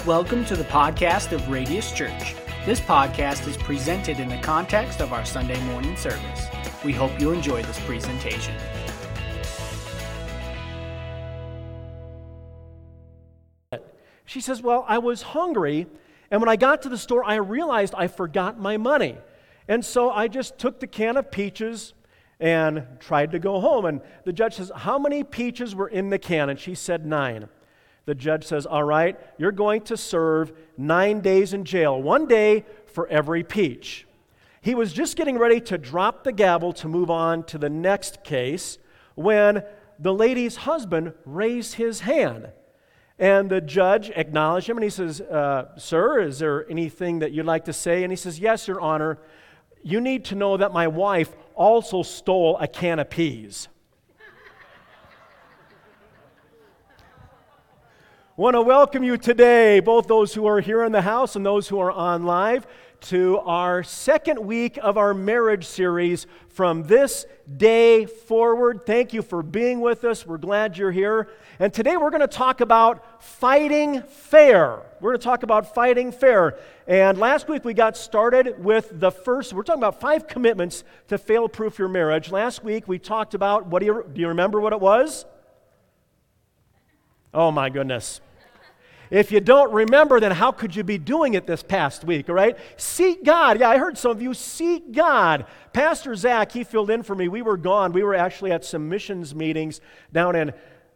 Welcome to the podcast of Radius Church. This podcast is presented in the context of our Sunday morning service. We hope you enjoy this presentation. She says, well, I was hungry, and when I got to the store, I realized I forgot my money. And so I just took the can of peaches and tried to go home. And the judge says, how many peaches were in the can? And she said 9. The judge says, all right, you're going to serve 9 days in jail, 1 day for every peach. He was just getting ready to drop the gavel to move on to the next case when the lady's husband raised his hand. And the judge acknowledged him, and he says, sir, is there anything that you'd like to say? And he says, yes, Your Honor, you need to know that my wife also stole a can of peas. I want to welcome you today, both those who are here in the house and those who are on live, to our second week of our marriage series, From This Day Forward. Thank you for being with us. We're glad you're here. And today we're going to talk about fighting fair. We're going to talk about fighting fair. And last week we got started with we're talking about 5 commitments to fail-proof your marriage. Last week we talked about, do you remember what it was? Oh my goodness. If you don't remember, then how could you be doing it this past week, all right? Seek God. Yeah, I heard some of you seek God. Pastor Zach, he filled in for me. We were gone. We were actually at some missions meetings down in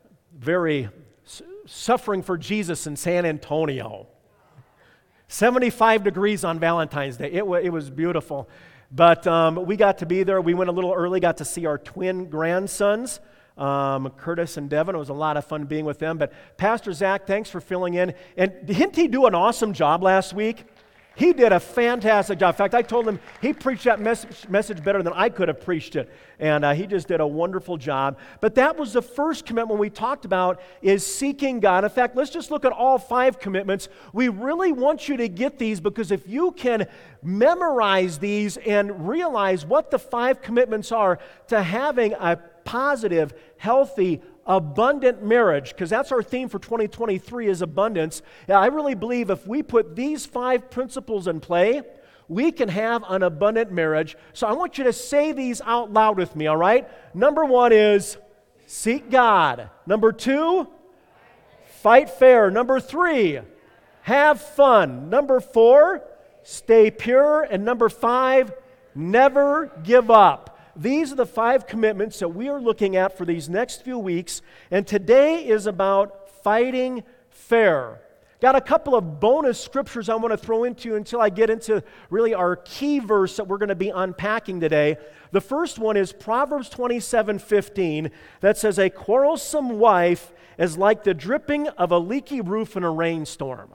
Suffering for Jesus in San Antonio. 75 degrees on Valentine's Day. It was beautiful. But we got to be there. We went a little early, got to see our twin grandsons, Curtis and Devin. It was a lot of fun being with them. But Pastor Zach, thanks for filling in. And didn't he do an awesome job last week? He did a fantastic job. In fact, I told him he preached that message better than I could have preached it. And he just did a wonderful job. But that was the first commitment we talked about, is seeking God. In fact, let's just look at all 5 commitments. We really want you to get these, because if you can memorize these and realize what the 5 commitments are to having a positive, healthy, abundant marriage, because that's our theme for 2023 is abundance. Yeah, I really believe if we put these 5 principles in play, we can have an abundant marriage. So I want you to say these out loud with me, all right? Number 1 is seek God. Number 2, fight fair. Number 3, have fun. Number 4, stay pure. And number 5, never give up. These are the 5 commitments that we are looking at for these next few weeks, and today is about fighting fair. Got a couple of bonus scriptures I want to throw into until I get into really our key verse that we're going to be unpacking today. The first one is Proverbs 27:15 that says, a quarrelsome wife is like the dripping of a leaky roof in a rainstorm.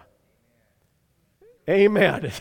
Amen.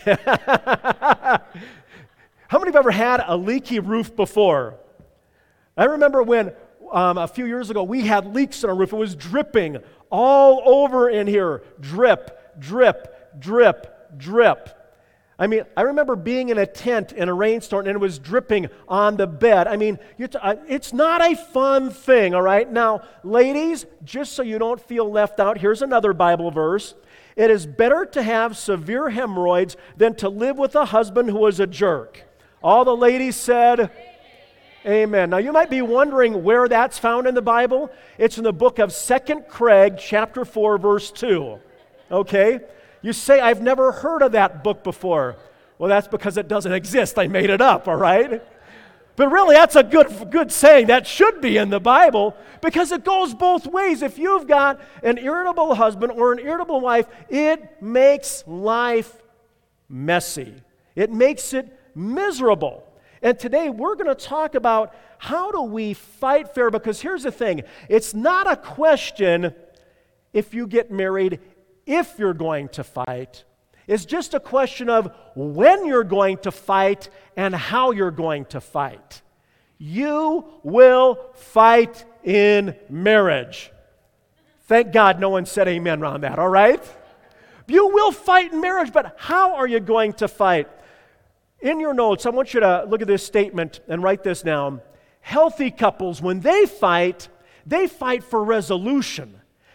How many have ever had a leaky roof before? I remember when a few years ago we had leaks in our roof. It was dripping all over in here. Drip, drip, drip, drip. I mean, I remember being in a tent in a rainstorm and it was dripping on the bed. I mean, it's not a fun thing, all right? Now, ladies, just so you don't feel left out, here's another Bible verse. It is better to have severe hemorrhoids than to live with a husband who is a jerk. All the ladies said, amen. Now you might be wondering where that's found in the Bible. It's in the book of 2 Craig, chapter 4, verse 2. Okay? You say, I've never heard of that book before. Well, that's because it doesn't exist. I made it up, all right? But really, that's a good saying. That should be in the Bible, because it goes both ways. If you've got an irritable husband or an irritable wife, it makes life messy. It makes it miserable. And today we're going to talk about how do we fight fair, because here's the thing. It's not a question if you get married, if you're going to fight. It's just a question of when you're going to fight and how you're going to fight. You will fight in marriage. Thank God no one said amen around that, all right? You will fight in marriage, but how are you going to fight? In your notes, I want you to look at this statement and write this down. Healthy couples, when they fight for resolution.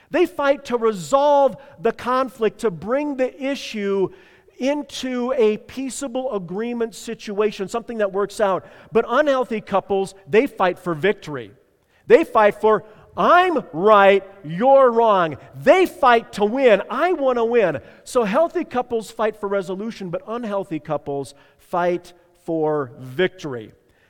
They fight to resolve the conflict, to bring the issue into a peaceable agreement situation, something that works out. But unhealthy couples, they fight for victory. They fight for, I'm right, you're wrong. They fight to win. I want to win. So healthy couples fight for resolution, but unhealthy couples fight for victory.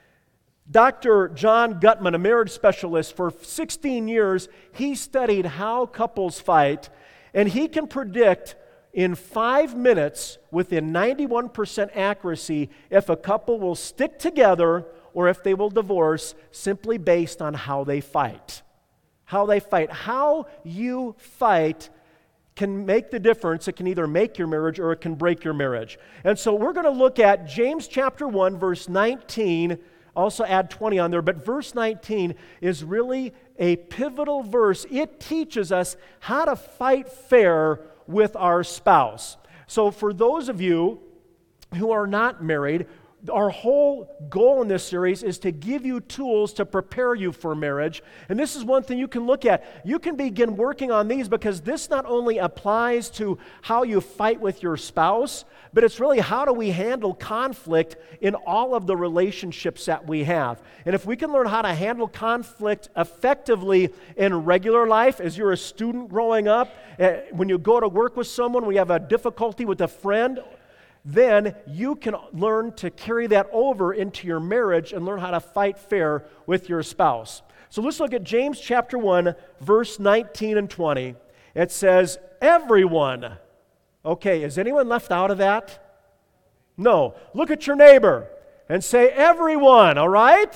Dr. John Gutman, a marriage specialist, for 16 years, he studied how couples fight, and he can predict in 5 minutes, within 91% accuracy, if a couple will stick together or if they will divorce, simply based on how they fight. How they fight. How you fight can make the difference. It can either make your marriage or it can break your marriage. And so we're going to look at James chapter 1, verse 19. Also add 20 on there, but verse 19 is really a pivotal verse. It teaches us how to fight fair with our spouse. So for those of you who are not married, our whole goal in this series is to give you tools to prepare you for marriage. And this is one thing you can look at. You can begin working on these because this not only applies to how you fight with your spouse, but it's really how do we handle conflict in all of the relationships that we have. And if we can learn how to handle conflict effectively in regular life, as you're a student growing up, when you go to work with someone, we have a difficulty with a friend, then you can learn to carry that over into your marriage and learn how to fight fair with your spouse. So let's look at James chapter 1, verse 19 and 20. It says, everyone. Okay, is anyone left out of that? No. Look at your neighbor and say, everyone, all right?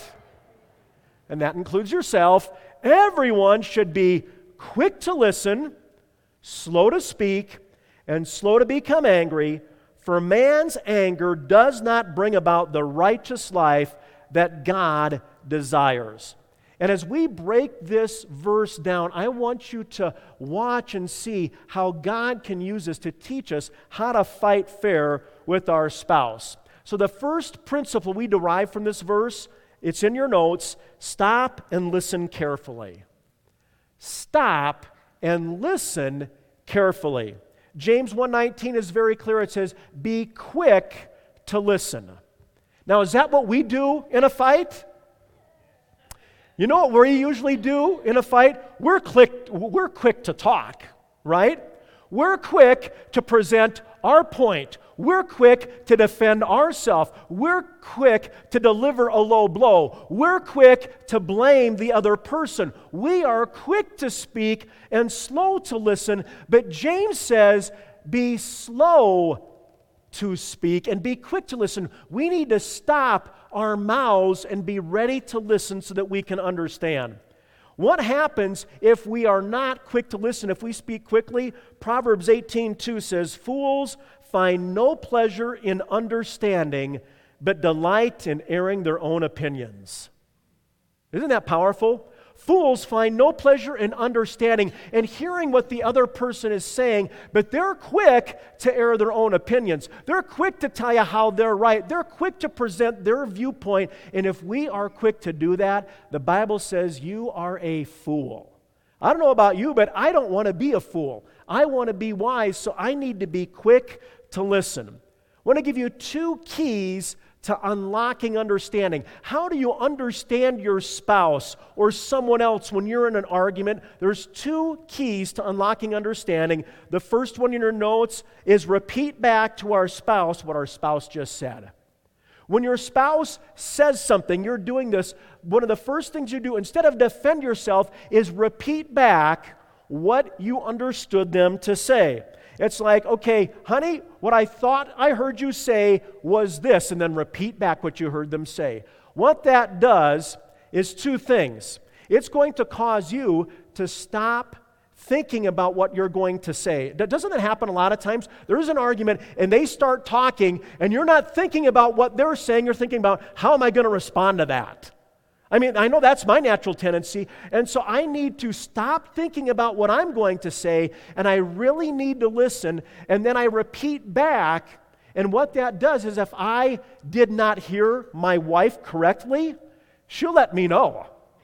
And that includes yourself. Everyone should be quick to listen, slow to speak, and slow to become angry. For man's anger does not bring about the righteous life that God desires. And as we break this verse down, I want you to watch and see how God can use this to teach us how to fight fair with our spouse. So the first principle we derive from this verse, it's in your notes, stop and listen carefully. Stop and listen carefully. James 1:19 is very clear. It says, be quick to listen. Now, is that what we do in a fight? You know what we usually do in a fight? We're quick to talk, right? We're quick to present our point. We're quick to defend ourselves. We're quick to deliver a low blow. We're quick to blame the other person. We are quick to speak and slow to listen. But James says, be slow to speak and be quick to listen. We need to stop our mouths and be ready to listen so that we can understand. What happens if we are not quick to listen, if we speak quickly? Proverbs 18:2 says, fools find no pleasure in understanding, but delight in airing their own opinions. Isn't that powerful? Fools find no pleasure in understanding and hearing what the other person is saying, but they're quick to air their own opinions. They're quick to tell you how they're right. They're quick to present their viewpoint. And if we are quick to do that, the Bible says you are a fool. I don't know about you, but I don't want to be a fool. I want to be wise, so I need to be quick to listen. I want to give you 2 keys to unlocking understanding. How do you understand your spouse or someone else when you're in an argument? There's 2 keys to unlocking understanding. The first one in your notes is repeat back to our spouse what our spouse just said. When your spouse says something, you're doing this, one of the first things you do, instead of defend yourself, is repeat back what you understood them to say. It's like, okay, honey, what I thought I heard you say was this, and then repeat back what you heard them say. What that does is 2 things. It's going to cause you to stop thinking about what you're going to say. Doesn't that happen a lot of times? There's an argument, and they start talking, and you're not thinking about what they're saying. You're thinking about, how am I going to respond to that? I mean, I know that's my natural tendency, and so I need to stop thinking about what I'm going to say, and I really need to listen, and then I repeat back, and what that does is if I did not hear my wife correctly, she'll let me know.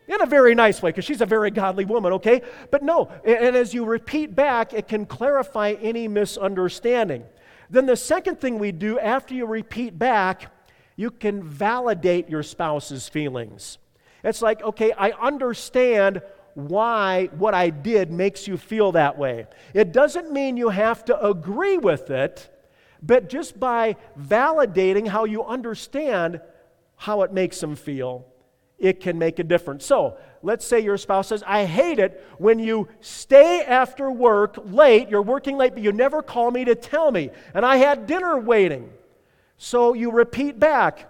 In a very nice way, because she's a very godly woman, okay? But no, and as you repeat back, it can clarify any misunderstanding. Then the second thing we do after you repeat back, you can validate your spouse's feelings. It's like, okay, I understand why what I did makes you feel that way. It doesn't mean you have to agree with it, but just by validating how you understand how it makes them feel, it can make a difference. So, let's say your spouse says, I hate it when you stay after work late, you're working late, but you never call me to tell me, and I had dinner waiting. So you repeat back.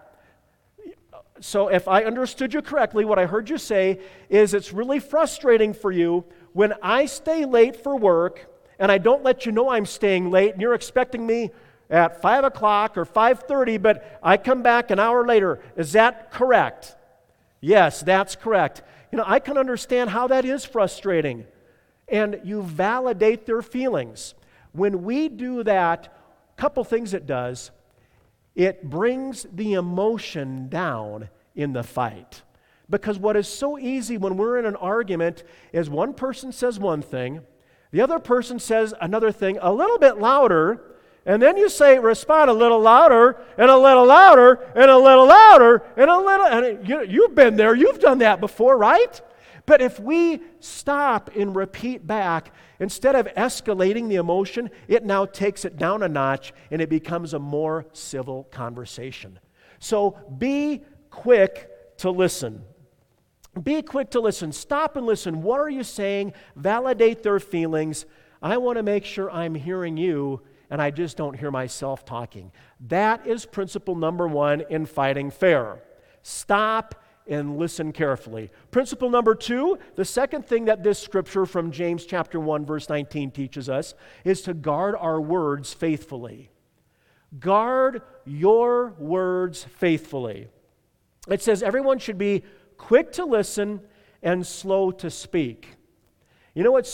So if I understood you correctly, what I heard you say is it's really frustrating for you when I stay late for work, and I don't let you know I'm staying late, and you're expecting me at 5 o'clock or 5:30, but I come back an hour later. Is that correct? Yes, that's correct. I can understand how that is frustrating. And you validate their feelings. When we do that, a couple things it does. It brings the emotion down in the fight. Because what is so easy when we're in an argument is one person says one thing, the other person says another thing a little bit louder, and then you respond a little louder, and a little louder, and a little louder, and a little, and you've been there, you've done that before, right? But if we stop and repeat back, instead of escalating the emotion, it now takes it down a notch, and it becomes a more civil conversation. So be quick to listen. Be quick to listen. Stop and listen. What are you saying? Validate their feelings. I want to make sure I'm hearing you, and I just don't hear myself talking. That is principle number 1 in fighting fair. Stop and listen carefully. Principle number 2, the second thing that this scripture from James chapter 1, verse 19 teaches us is to guard our words faithfully. Guard your words faithfully. It says everyone should be quick to listen and slow to speak. You know what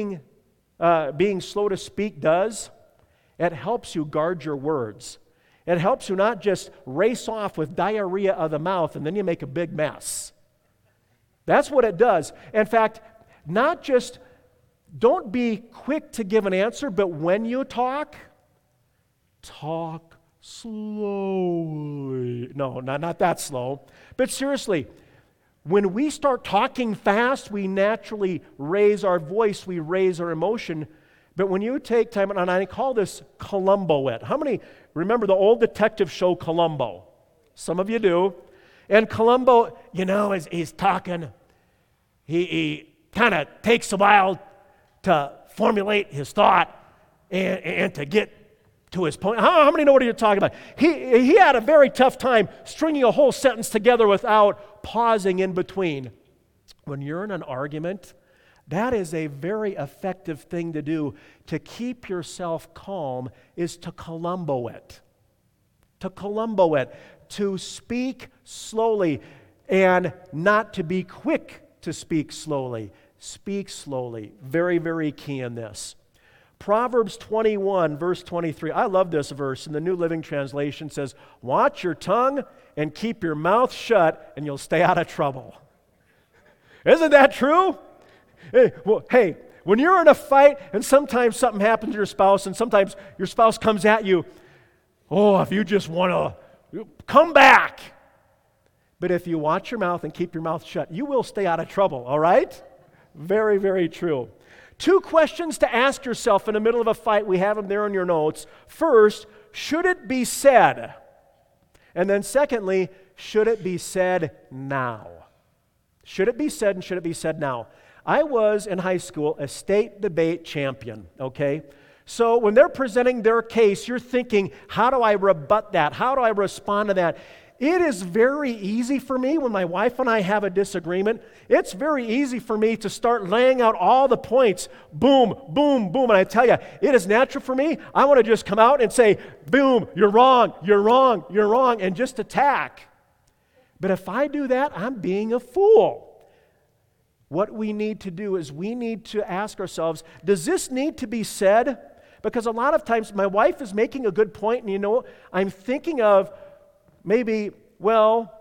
being slow to speak does? It helps you guard your words. It helps you not just race off with diarrhea of the mouth and then you make a big mess. That's what it does. In fact, don't be quick to give an answer, but when you talk slowly. No, not that slow. But seriously, when we start talking fast, we naturally raise our voice, we raise our emotion. But when you take time, and I call this Columbo-it. How many remember the old detective show Columbo? Some of you do. And Columbo, as he's talking, he kind of takes a while to formulate his thought and to get to his point. How many know what you're talking about? He had a very tough time stringing a whole sentence together without pausing in between. When you're in an argument, that is a very effective thing to do to keep yourself calm, is to Columbo it. To Columbo it. To speak slowly and not to be quick to speak slowly. Speak slowly. Very, very key in this. Proverbs 21, verse 23. I love this verse. In the New Living Translation says, watch your tongue and keep your mouth shut and you'll stay out of trouble. Isn't that true? Hey, when you're in a fight and sometimes something happens to your spouse and sometimes your spouse comes at you, if you just want to come back. But if you watch your mouth and keep your mouth shut, you will stay out of trouble, all right? Very, very true. 2 questions to ask yourself in the middle of a fight. We have them there in your notes. First, should it be said? And then secondly, should it be said now? Should it be said and should it be said now? I was in high school a state debate champion, okay? So when they're presenting their case, you're thinking, how do I rebut that? How do I respond to that? It is very easy for me when my wife and I have a disagreement. It's very easy for me to start laying out all the points. Boom, boom, boom. And I tell you, it is natural for me. I want to just come out and say, boom, you're wrong, you're wrong, you're wrong, and just attack. But if I do that, I'm being a fool. What we need to do is we need to ask ourselves, does this need to be said? Because a lot of times my wife is making a good point, and I'm thinking of maybe,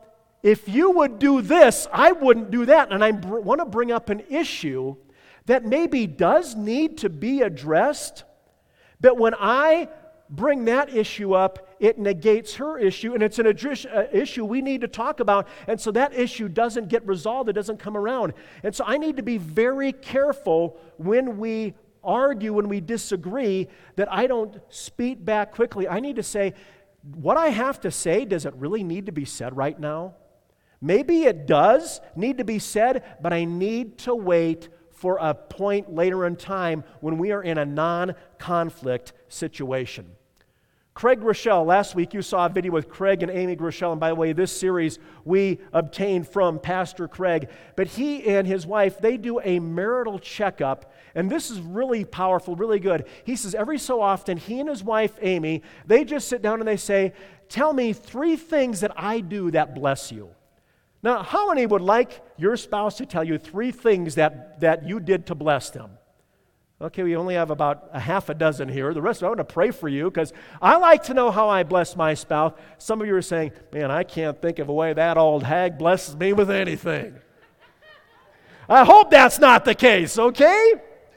if you would do this, I wouldn't do that. And I want to bring up an issue that maybe does need to be addressed, but when I bring that issue up, it negates her issue, and it's an issue we need to talk about, and so that issue doesn't get resolved, it doesn't come around. And so I need to be very careful when we argue, when we disagree, that I don't speak back quickly. I need to say, what I have to say, does it really need to be said right now? Maybe it does need to be said, but I need to wait for a point later in time when we are in a non-conflict situation. Craig Groeschel, last week you saw a video with Craig and Amy Groeschel, and by the way, this series we obtained from Pastor Craig, but he and his wife, they do a marital checkup, and this is really powerful, really good. He says every so often, he and his wife, Amy, they just sit down and they say, tell me 3 things that I do that bless you. Now, how many would like your spouse to tell you 3 things that you did to bless them? Okay, we only have about a half a dozen here. The rest of them, I want to pray for you because I like to know how I bless my spouse. Some of you are saying, man, I can't think of a way that old hag blesses me with anything. I hope that's not the case, okay?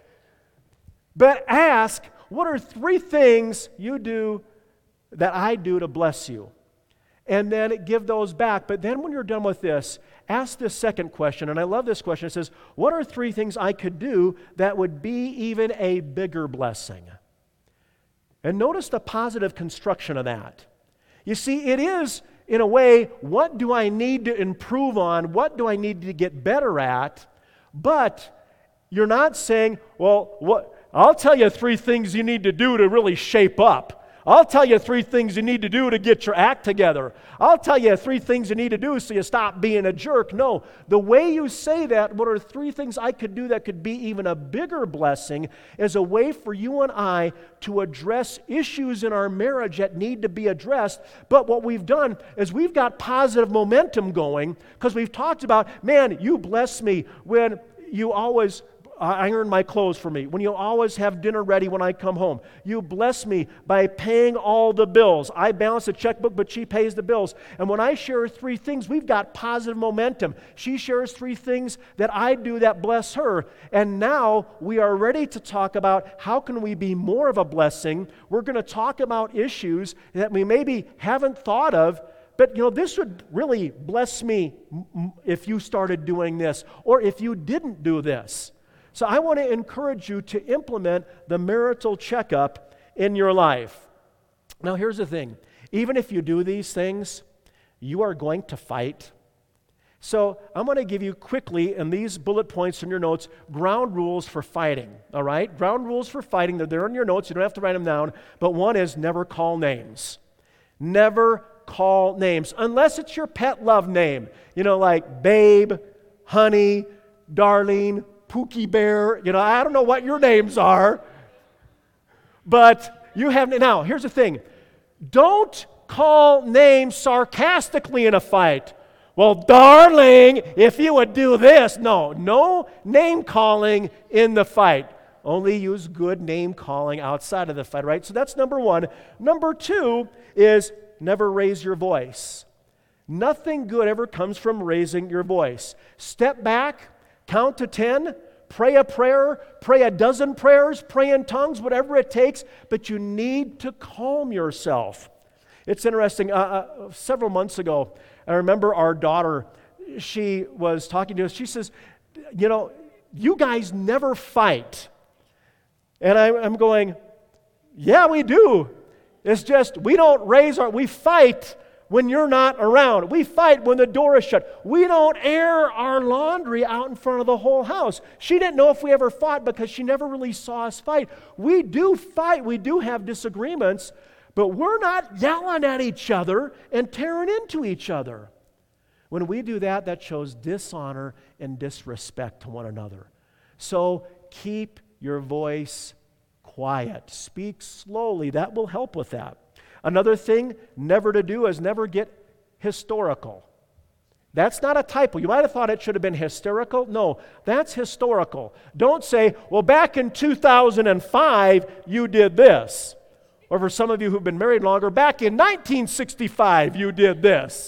But ask, what are 3 things you do that I do to bless you? And then give those back. But then when you're done with this, ask this second question. And I love this question. It says, what are 3 things I could do that would be even a bigger blessing? And notice the positive construction of that. You see, it is, in a way, what do I need to improve on? What do I need to get better at? But you're not saying, well, I'll tell you 3 things you need to do to really shape up. I'll tell you 3 things you need to do to get your act together. I'll tell you 3 things you need to do so you stop being a jerk. No, the way you say that, what are 3 things I could do that could be even a bigger blessing, is a way for you and I to address issues in our marriage that need to be addressed. But what we've done is we've got positive momentum going because we've talked about, man, you bless me when you always iron my clothes for me, when you always have dinner ready when I come home. You bless me by paying all the bills. I balance the checkbook, but she pays the bills. And when I share 3 things, we've got positive momentum. She shares 3 things that I do that bless her. And now we are ready to talk about how can we be more of a blessing. We're going to talk about issues that we maybe haven't thought of, but this would really bless me if you started doing this, or if you didn't do this. So I want to encourage you to implement the marital checkup in your life. Now here's the thing. Even if you do these things, you are going to fight. So I'm going to give you quickly, in these bullet points in your notes, ground rules for fighting. All right? Ground rules for fighting. They're there in your notes. You don't have to write them down. But one is never call names. Never call names. Unless it's your pet love name. Like babe, honey, darling, Pookie Bear, I don't know what your names are, but you have, now here's the thing, don't call names sarcastically in a fight. Well, darling, if you would do this, no name calling in the fight. Only use good name calling outside of the fight, right? So that's number 1. Number 2 is never raise your voice. Nothing good ever comes from raising your voice. Step back. Count to 10, pray a prayer, pray a dozen prayers, pray in tongues, whatever it takes, but you need to calm yourself. It's interesting, several months ago, I remember our daughter, she was talking to us, she says, you guys never fight. And I'm going, yeah, we do. It's just, we fight when you're not around. We fight when the door is shut. We don't air our laundry out in front of the whole house. She didn't know if we ever fought because she never really saw us fight. We do fight. We do have disagreements, but we're not yelling at each other and tearing into each other. When we do that, that shows dishonor and disrespect to one another. So keep your voice quiet. Speak slowly. That will help with that. Another thing never to do is never get historical. That's not a typo. You might have thought it should have been hysterical. No, that's historical. Don't say, well, back in 2005, you did this. Or for some of you who've been married longer, back in 1965, you did this.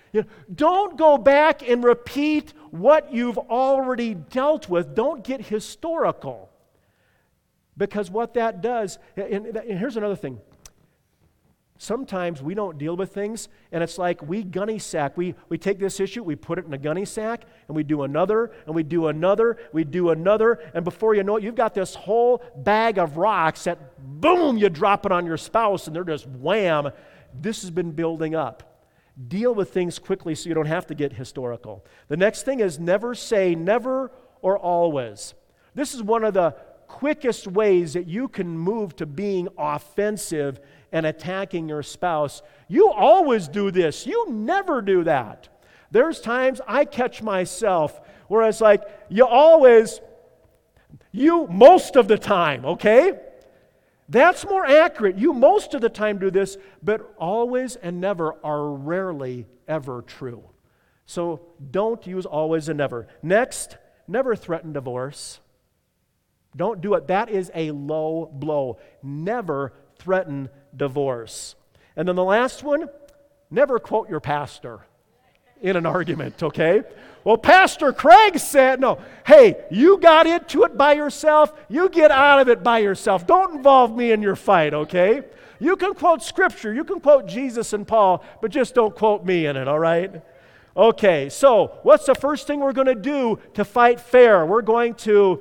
Don't go back and repeat what you've already dealt with. Don't get historical. Because what that does, and here's another thing. Sometimes we don't deal with things, and it's like we gunny sack. We take this issue, we put it in a gunny sack, and we do another, and we do another, we do another, and before you know it, you've got this whole bag of rocks that, boom, you drop it on your spouse, and they're just wham. This has been building up. Deal with things quickly so you don't have to get historical. The next thing is never say never or always. This is one of the quickest ways that you can move to being offensive and attacking your spouse. You always do this. You never do that. There's times I catch myself where it's like, you most of the time, okay? That's more accurate. You most of the time do this, but always and never are rarely ever true. So don't use always and never. Next, never threaten divorce. Don't do it. That is a low blow. Never threaten divorce. And then the last one, never quote your pastor in an argument, okay? Well, Pastor Craig said, no, hey, you got into it by yourself, you get out of it by yourself. Don't involve me in your fight, okay? You can quote Scripture, you can quote Jesus and Paul, but just don't quote me in it, all right? Okay, so what's the first thing we're going to do to fight fair? We're going to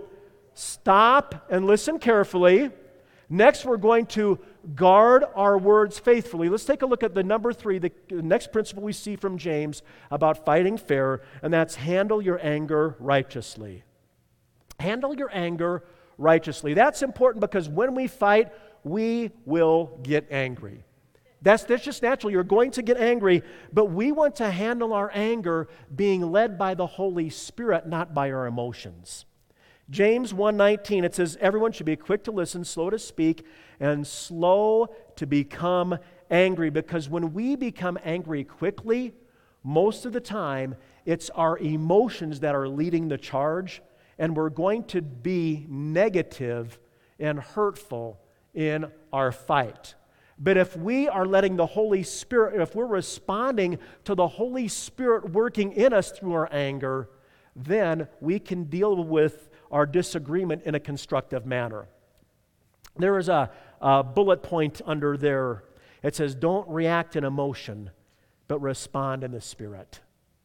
stop and listen carefully. Next, we're going to guard our words faithfully. Let's take a look at the number 3, the next principle we see from James about fighting fair, and that's handle your anger righteously. Handle your anger righteously. That's important because when we fight, we will get angry. That's just natural. You're going to get angry, but we want to handle our anger being led by the Holy Spirit, not by our emotions. James 1:19, it says, everyone should be quick to listen, slow to speak, and slow to become angry. Because when we become angry quickly, most of the time, it's our emotions that are leading the charge, and we're going to be negative and hurtful in our fight. But if we are letting the Holy Spirit, if we're responding to the Holy Spirit working in us through our anger, then we can deal with our disagreement in a constructive manner. There is a bullet point under there. It says, don't react in emotion, but respond in the Spirit.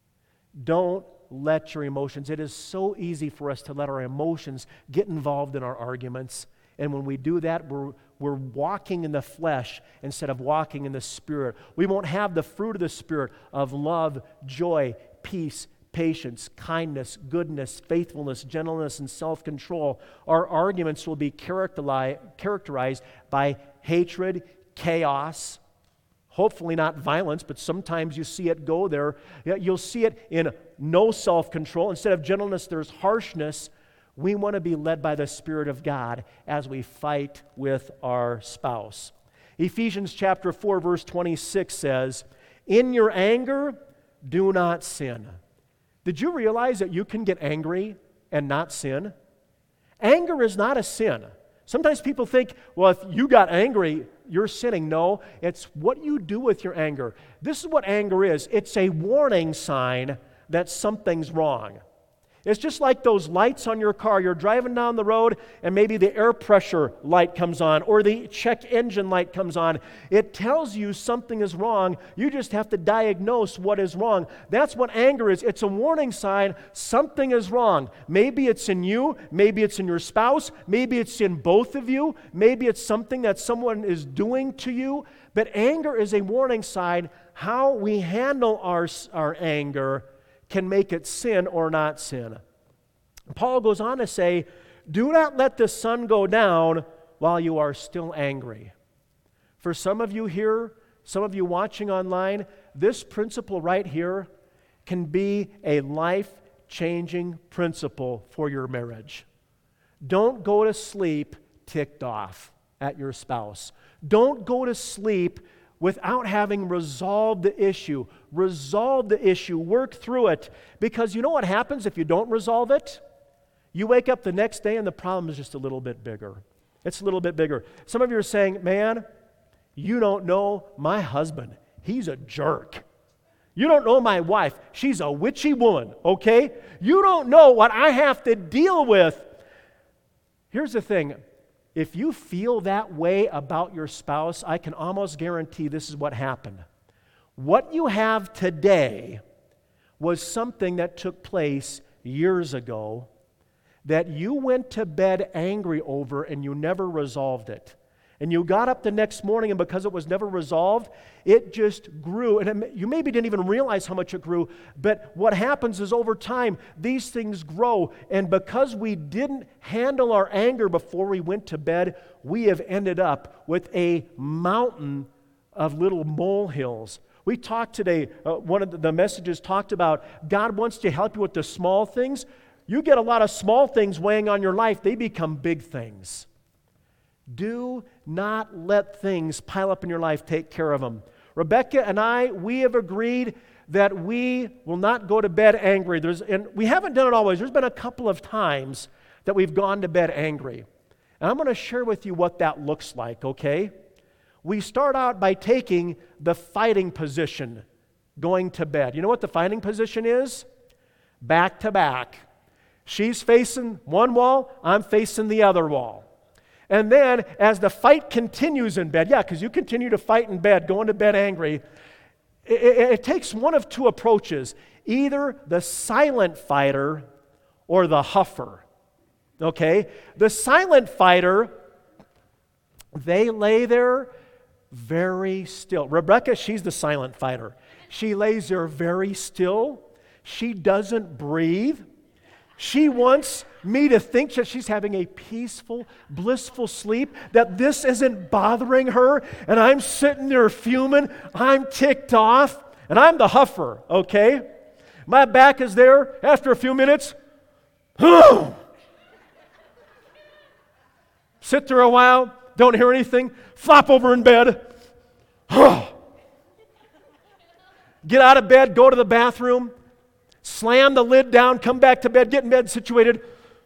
Don't let your emotions. It is so easy for us to let our emotions get involved in our arguments. And when we do that, we're walking in the flesh instead of walking in the Spirit. We won't have the fruit of the Spirit of love, joy, peace, patience, kindness, goodness, faithfulness, gentleness, and self-control. Our arguments will be characterized by hatred, chaos, hopefully not violence, but sometimes you see it go there. You'll see it in no self-control. Instead of gentleness, there's harshness. We want to be led by the Spirit of God as we fight with our spouse. Ephesians chapter 4, verse 26 says, in your anger, do not sin. Did you realize that you can get angry and not sin? Anger is not a sin. Sometimes people think, well, if you got angry, you're sinning. No, it's what you do with your anger. This is what anger is. It's a warning sign that something's wrong. It's just like those lights on your car. You're driving down the road and maybe the air pressure light comes on or the check engine light comes on. It tells you something is wrong. You just have to diagnose what is wrong. That's what anger is. It's a warning sign something is wrong. Maybe it's in you. Maybe it's in your spouse. Maybe it's in both of you. Maybe it's something that someone is doing to you. But anger is a warning sign. How we handle our anger can make it sin or not sin. Paul goes on to say, do not let the sun go down while you are still angry. For some of you here, some of you watching online, this principle right here can be a life-changing principle for your marriage. Don't go to sleep ticked off at your spouse. Don't go to sleep without having resolved the issue. Resolve the issue. Work through it. Because you know what happens if you don't resolve it? You wake up the next day and the problem is just a little bit bigger. It's a little bit bigger. Some of you are saying, man, you don't know my husband. He's a jerk. You don't know my wife. She's a witchy woman, okay? You don't know what I have to deal with. Here's the thing. If you feel that way about your spouse, I can almost guarantee this is what happened. What you have today was something that took place years ago that you went to bed angry over and you never resolved it. And you got up the next morning, and because it was never resolved, it just grew. And you maybe didn't even realize how much it grew, but what happens is over time, these things grow. And because we didn't handle our anger before we went to bed, we have ended up with a mountain of little molehills. We talked today, one of the messages talked about God wants to help you with the small things. You get a lot of small things weighing on your life, they become big things. Do not let things pile up in your life. Take care of them. Rebecca and I, we have agreed that we will not go to bed angry. And we haven't done it always. There's been a couple of times that we've gone to bed angry. And I'm going to share with you what that looks like, okay? We start out by taking the fighting position, going to bed. You know what the fighting position is? Back to back. She's facing one wall, I'm facing the other wall. And then, as the fight continues in bed, because you continue to fight in bed, going to bed angry, it takes one of two approaches. Either the silent fighter or the huffer. Okay? The silent fighter, they lay there very still. Rebecca, she's the silent fighter. She lays there very still. She doesn't breathe. She wants me to think that she's having a peaceful, blissful sleep, that this isn't bothering her, and I'm sitting there fuming, I'm ticked off, and I'm the huffer, okay? My back is there after a few minutes. Sit there a while, don't hear anything, flop over in bed. Get out of bed, go to the bathroom, slam the lid down, come back to bed, get in bed situated.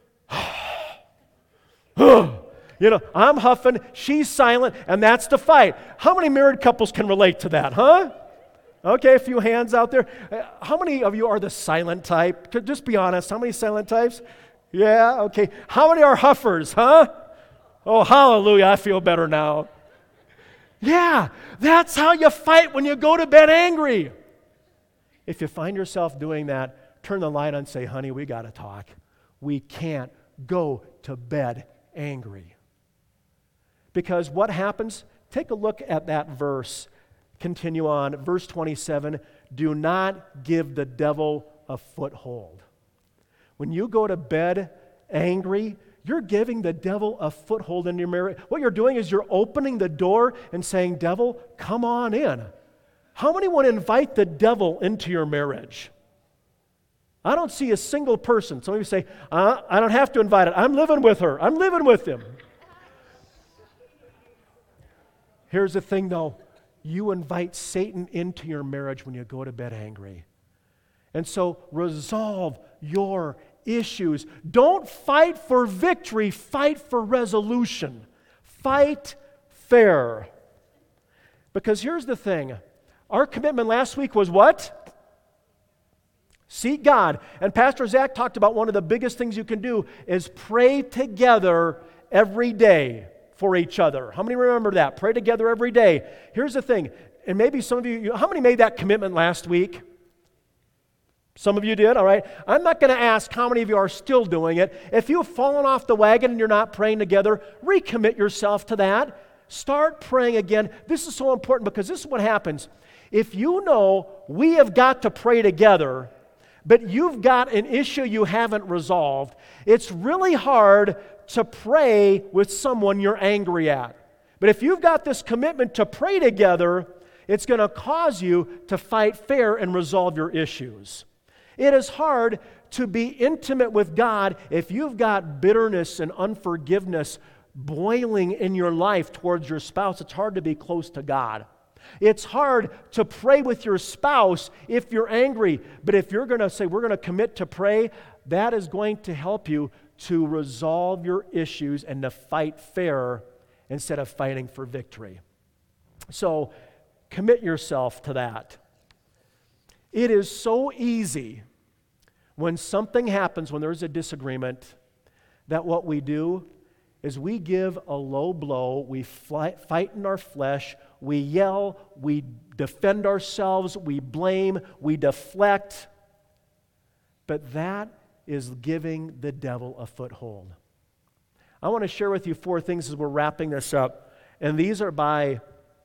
I'm huffing, she's silent, and that's the fight. How many married couples can relate to that, huh? Okay, a few hands out there. How many of you are the silent type? Just be honest, how many silent types? Yeah, okay. How many are huffers, huh? Oh, hallelujah, I feel better now. Yeah, that's how you fight when you go to bed angry. If you find yourself doing that, turn the light on and say, honey, we got to talk. We can't go to bed angry. Because what happens? Take a look at that verse. Continue on. Verse 27, do not give the devil a foothold. When you go to bed angry, you're giving the devil a foothold in your marriage. What you're doing is you're opening the door and saying, devil, come on in. How many want to invite the devil into your marriage? I don't see a single person. Some of you say, I don't have to invite it. I'm living with her. I'm living with him. Here's the thing, though. You invite Satan into your marriage when you go to bed angry. And so resolve your issues. Don't fight for victory. Fight for resolution. Fight fair. Because here's the thing. Our commitment last week was what? Seek God. And Pastor Zach talked about one of the biggest things you can do is pray together every day for each other. How many remember that? Pray together every day. Here's the thing, and maybe some of you, how many made that commitment last week? Some of you did, all right? I'm not going to ask how many of you are still doing it. If you've fallen off the wagon and you're not praying together, recommit yourself to that. Start praying again. This is so important because this is what happens. If you know we have got to pray together, but you've got an issue you haven't resolved, it's really hard to pray with someone you're angry at. But if you've got this commitment to pray together, it's going to cause you to fight fair and resolve your issues. It is hard to be intimate with God if you've got bitterness and unforgiveness boiling in your life towards your spouse. It's hard to be close to God. It's hard to pray with your spouse if you're angry. But if you're going to say, we're going to commit to pray, that is going to help you to resolve your issues and to fight fair instead of fighting for victory. So, commit yourself to that. It is so easy when something happens, when there's a disagreement, that what we do is we give a low blow, we fight in our flesh, we yell, we defend ourselves, we blame, we deflect. But that is giving the devil a foothold. I want to share with you 4 things as we're wrapping this up. And these are by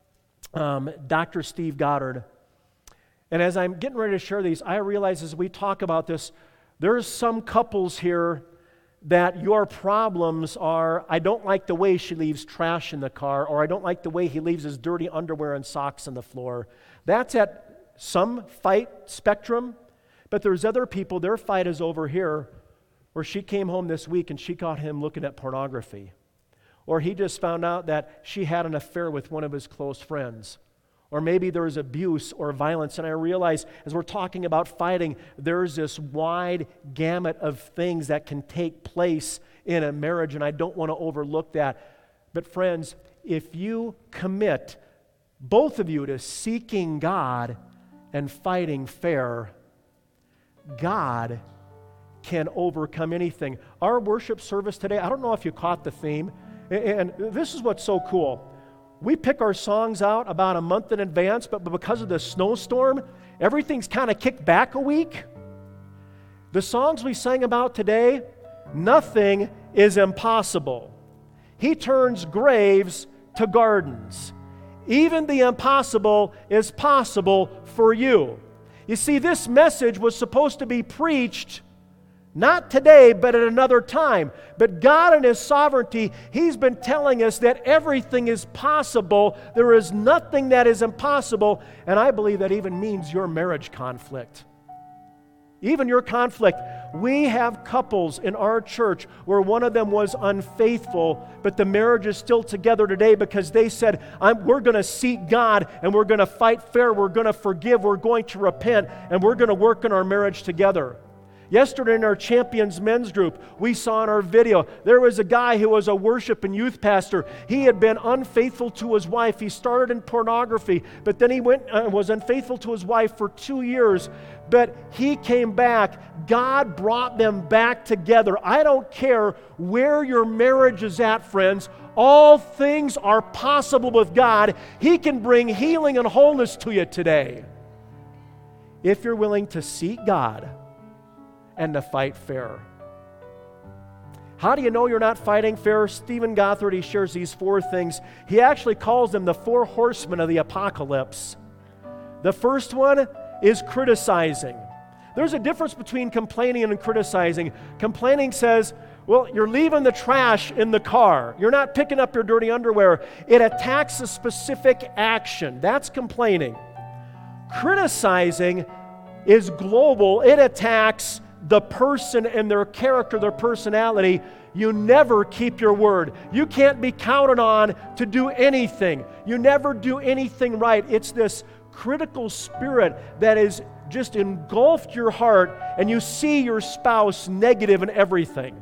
Dr. Steve Goddard. And as I'm getting ready to share these, I realize as we talk about this, there's some couples here that your problems are, I don't like the way she leaves trash in the car, or I don't like the way he leaves his dirty underwear and socks on the floor. That's at some fight spectrum, but there's other people, their fight is over here, where she came home this week and she caught him looking at pornography. Or he just found out that she had an affair with one of his close friends. Or maybe there was abuse or violence. And I realize as we're talking about fighting, there's this wide gamut of things that can take place in a marriage, and I don't want to overlook that. But friends, if you commit, both of you, to seeking God and fighting fair, God can overcome anything. Our worship service today, I don't know if you caught the theme, and this is what's so cool. We pick our songs out about a month in advance, but because of the snowstorm, everything's kind of kicked back a week. The songs we sang about today, nothing is impossible. He turns graves to gardens. Even the impossible is possible for you. You see, this message was supposed to be preached not today, but at another time. But God in His sovereignty, He's been telling us that everything is possible. There is nothing that is impossible. And I believe that even means your marriage conflict. Even your conflict. We have couples in our church where one of them was unfaithful, but the marriage is still together today because they said, we're going to seek God and we're going to fight fair, we're going to forgive, we're going to repent, and we're going to work in our marriage together. Yesterday in our Champions men's group, we saw in our video, there was a guy who was a worship and youth pastor. He had been unfaithful to his wife. He started in pornography, but then he was unfaithful to his wife for 2 years. But he came back. God brought them back together. I don't care where your marriage is at, friends. All things are possible with God. He can bring healing and wholeness to you today, if you're willing to seek God and to fight fair. How do you know you're not fighting fair? Stephen Gothard, he shares these 4 things. He actually calls them the 4 horsemen of the apocalypse. The first one is criticizing. There's a difference between complaining and criticizing. Complaining says, well, you're leaving the trash in the car. You're not picking up your dirty underwear. It attacks a specific action. That's complaining. Criticizing is global. It attacks the person and their character, their personality. You never keep your word. You can't be counted on to do anything. You never do anything right. It's this critical spirit that is just engulfed your heart, and you see your spouse negative in everything.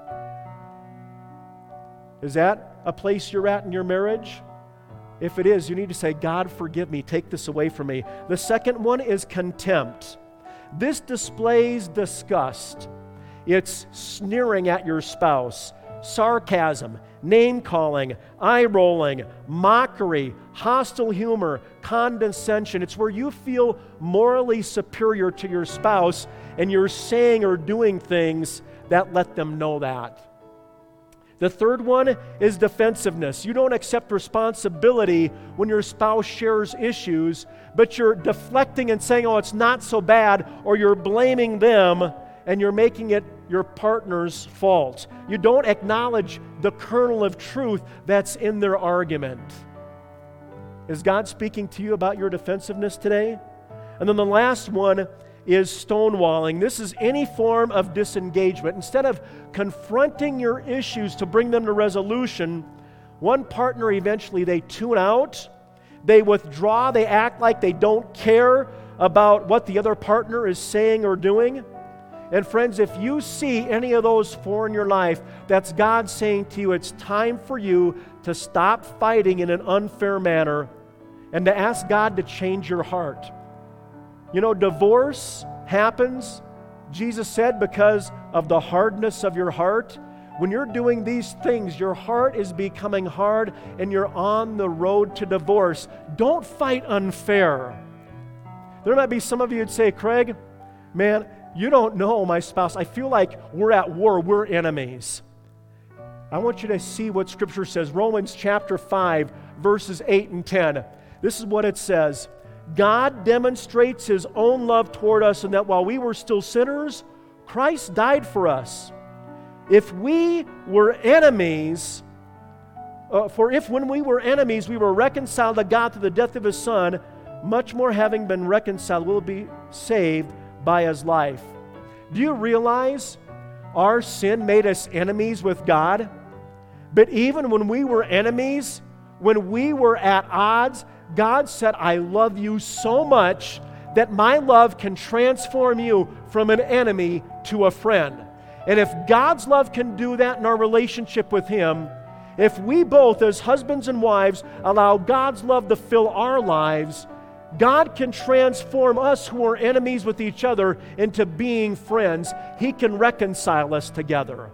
Is that a place you're at in your marriage? If it is, you need to say, God, forgive me. Take this away from me. The second one is contempt. This displays disgust. It's sneering at your spouse, sarcasm, name-calling, eye-rolling, mockery, hostile humor, condescension. It's where you feel morally superior to your spouse and you're saying or doing things that let them know that. The third one is defensiveness. You don't accept responsibility when your spouse shares issues, but you're deflecting and saying, oh, it's not so bad, or you're blaming them and you're making it your partner's fault. You don't acknowledge the kernel of truth that's in their argument. Is God speaking to you about your defensiveness today? And then the last one is stonewalling. This is any form of disengagement. Instead of confronting your issues to bring them to resolution, one partner eventually they tune out, they withdraw, they act like they don't care about what the other partner is saying or doing. And friends, if you see any of those 4 in your life, that's God saying to you, it's time for you to stop fighting in an unfair manner and to ask God to change your heart. You know, divorce happens, Jesus said, because of the hardness of your heart. When you're doing these things, your heart is becoming hard and you're on the road to divorce. Don't fight unfair. There might be some of you who'd say, Craig, man, you don't know my spouse. I feel like we're at war. We're enemies. I want you to see what Scripture says. Romans chapter 5, verses 8 and 10. This is what it says. God demonstrates His own love toward us in that while we were still sinners, Christ died for us. If we were enemies, if when we were enemies we were reconciled to God through the death of His Son, much more having been reconciled will be saved by His life. Do you realize our sin made us enemies with God? But even when we were enemies, when we were at odds, God said, I love you so much that my love can transform you from an enemy to a friend. And if God's love can do that in our relationship with Him, if we both as husbands and wives allow God's love to fill our lives, God can transform us who are enemies with each other into being friends. He can reconcile us together.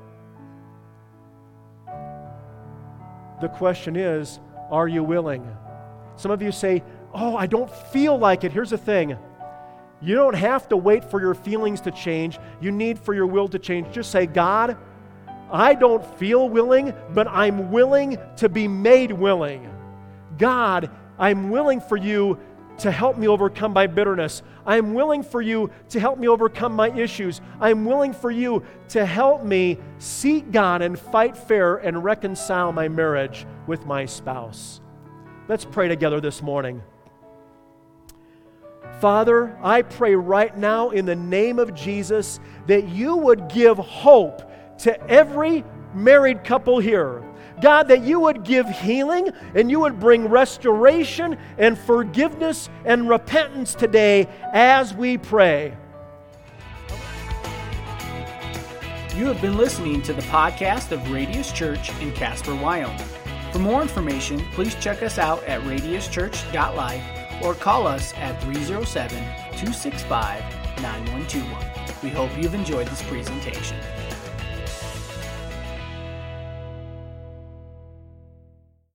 The question is, are you willing? Some of you say, oh, I don't feel like it. Here's the thing. You don't have to wait for your feelings to change. You need for your will to change. Just say, God, I don't feel willing, but I'm willing to be made willing. God, I'm willing for you to help me overcome my bitterness. I'm willing for you to help me overcome my issues. I'm willing for you to help me seek God and fight fair and reconcile my marriage with my spouse. Let's pray together this morning. Father, I pray right now in the name of Jesus that you would give hope to every married couple here. God, that you would give healing and you would bring restoration and forgiveness and repentance today as we pray. You have been listening to the podcast of Radius Church in Casper, Wyoming. For more information, please check us out at radiuschurch.life or call us at 307-265-9121. We hope you've enjoyed this presentation.